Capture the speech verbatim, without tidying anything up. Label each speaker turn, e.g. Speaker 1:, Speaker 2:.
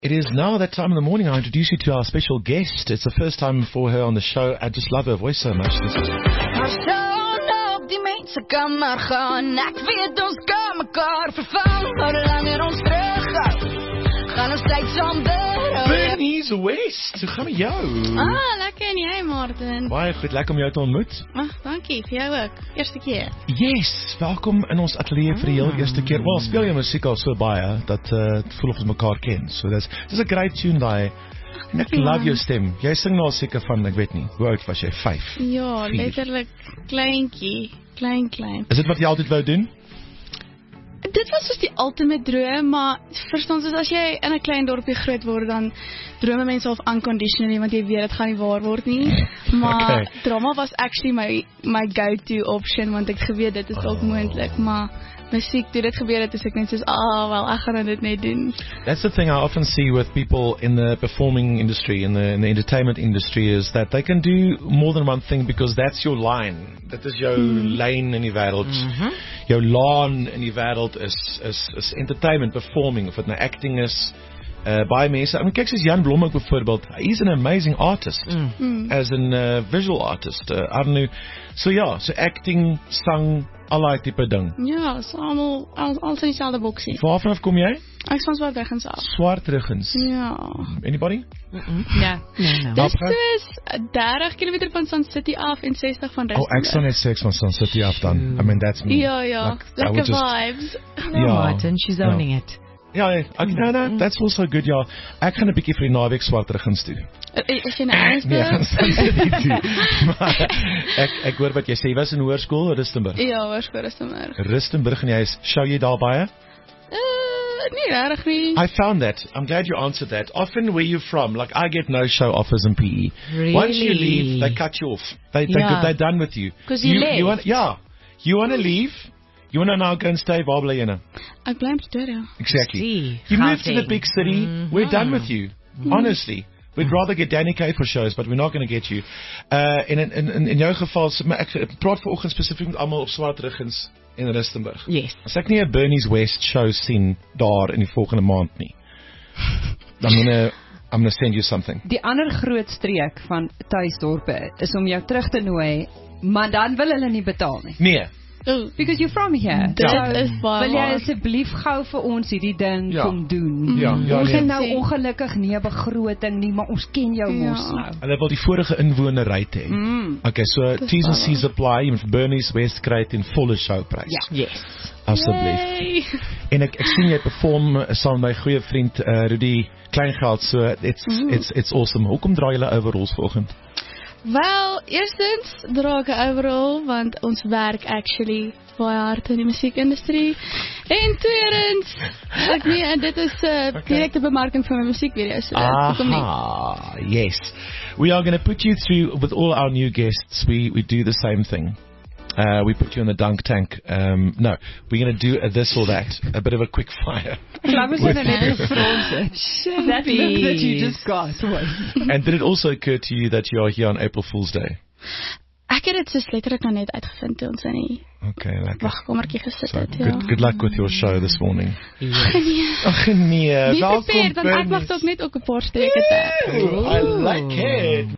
Speaker 1: It is now that time in the morning I introduce you to our special guest. It's the first time for her on the show. I just love her voice so much. This is...
Speaker 2: die mense kan maar gaan. Ek weet ons kan mekaar vervang, maar langer ons terughou, gaan ons tyd saamder.
Speaker 1: Bernice West, hoe gaan met jou?
Speaker 3: Ah, lekker en jy, Martin?
Speaker 1: Baie goed, lekker om jou te ontmoet.
Speaker 3: Ag, dankie, vir jou ook. Eerste keer.
Speaker 1: Yes, welkom in ons ateljee vir die heel eerste keer. Wel, speel jy musiek al so baie, dat uh, het voel of ons mekaar ken. So dis, dis 'n great tune daai. En ek love jou stem. Jy sing nou al seker van, ek weet nie, hoe oud was jy? Vyf?
Speaker 3: Ja,
Speaker 1: Vier.
Speaker 3: letterlik kleintjie. Klein, klein.
Speaker 1: Is dit wat jy altyd wou doen?
Speaker 3: Dit was soos die ultimate droom, maar verstaan soos as jy in 'n klein dorpie groot word, dan drome mense of unconditionally, want jy weet dit gaan nie waar word nie. Maar
Speaker 1: Okay.
Speaker 3: drama was actually my my go-to option, want ek het geweet dit is dalk moontlik, maar musiek, toe dit gebeur het, is ek net soos, ah, wel, ek gaan dit net doen.
Speaker 1: That's the thing I often see with people in the performing industry, in the, in the entertainment industry, is that they can do more than one thing because that's your line. Dit is jou hmm. lane in die wêreld. Mm-hmm. Jou laan in die wêreld is, is, is entertainment, performing, of het nou acting is. Uh, baie mense, I mean, kyk soos Jan Blom ook bijvoorbeeld, he's an amazing artist, mm. Mm. as an uh, visual artist, uh, I don't know, so ja, so acting, sang, allerlei type ding.
Speaker 3: Ja, so allemaal, al, al in dieselfde boksie.
Speaker 1: Waarvan af kom jy?
Speaker 3: Ek is van Swartruggens af.
Speaker 1: Swartruggens?
Speaker 3: Ja.
Speaker 1: Anybody?
Speaker 3: Mm-mm. Ja, nee, no. Dis soos dertig kilometer van Sun City af en sestig van Rustenburg.
Speaker 1: Oh, ek sal net seks van Sun City af dan. I mean, that's me.
Speaker 3: Ja, ja, like, lekker just, vibes.
Speaker 4: No, ja, Martin, she's owning no. it.
Speaker 1: Ja, ja, ek, no, no, that's also good, ja. Ek gaan 'n bietjie vir die naweek Swartruggens doen.
Speaker 3: Is jy nou ernstig?
Speaker 1: Nee, ek gaan Sun City doen. Maar ek, ek hoor wat jy sê, jy was in hoërskool, Rustenburg?
Speaker 3: Ja, hoërskool Rustenburg.
Speaker 1: Rustenburg, en jy is, show jy daar baie?
Speaker 3: Nee, regtig nie.
Speaker 1: I found that. I'm glad you answered that. Often where you're from, like I get no show offers in P E.
Speaker 4: Really?
Speaker 1: Once you leave, they cut you off. They, they,
Speaker 4: yeah.
Speaker 1: they're done with you.
Speaker 4: Because you, you left.
Speaker 1: You want, yeah. You want to leave? You want to now go and stay? Waar bly jy nou?
Speaker 3: Ek bly in Pretoria.
Speaker 1: Exactly.
Speaker 4: See,
Speaker 1: you moved to the big city. Mm-hmm. We're done with you. Mm-hmm. Honestly. We'd rather get Danny Kaye for shows, but we're not going to get you. Uh, in, in, in, in jou geval, ek praat vanoggend spesifiek met almal op Swartruggens in Rustenburg.
Speaker 4: Yes.
Speaker 1: As ek nie 'n Bernice West show sien daar in die volgende maand nie, dan moet ek I'm going to send you something.
Speaker 5: Die ander groot streek van tuisdorpe is om jou terug te nooi, maar dan wil hulle nie betaal nie.
Speaker 1: Nee.
Speaker 5: Oh, because you're from here.
Speaker 3: Dit
Speaker 5: so,
Speaker 3: is baie
Speaker 5: wil jy asseblief gou vir ons hierdie ding
Speaker 1: ja.
Speaker 5: kom doen?
Speaker 1: Ja, ja,
Speaker 5: ons
Speaker 1: nee.
Speaker 5: het nou ongelukkig nie 'n begroting nie, maar ons ken jou ja. mos nou.
Speaker 1: Hulle wil die vorige inwonerry hê. Mm. Okay, so T's and C's apply, jy moet Bernice West kry teen volle showprys.
Speaker 5: Ja.
Speaker 4: Yes.
Speaker 1: Asseblief. En ek ek sien jy perform saam met my goeie vriend uh, Rudy Kleingeld, so it's mm. it's it's awesome. Hoekom dra julle overalls vanoggend?
Speaker 3: Wel, eerstens dra ek 'n overall, want ons werk actually baie hard in die musiekindustrie. En tweedens, ek nie, en dit is 'n uh, okay. direkte bemarking van my musiekvideo's. So
Speaker 1: ah, yes. We are going to put you through, with all our new guests, we, we do the same thing. Uh, we put you in the dunk tank. Um, no, we're going to do a this or that, a bit of a quick fire.
Speaker 5: That look that you just got.
Speaker 1: And did it also occur to you that you are here on April Fool's Day?
Speaker 3: Ek het dit soos letterlik nou net uitgevind toe ons in die
Speaker 1: okay, lekker.
Speaker 3: wagkamertjie gesit
Speaker 1: so,
Speaker 3: het. Ja.
Speaker 1: Good, good luck with your show this morning.
Speaker 3: Ag nee.
Speaker 1: Ag nee.
Speaker 3: Wie prepared, dan ek mag ook net ook 'n paar streke te.
Speaker 1: I like it.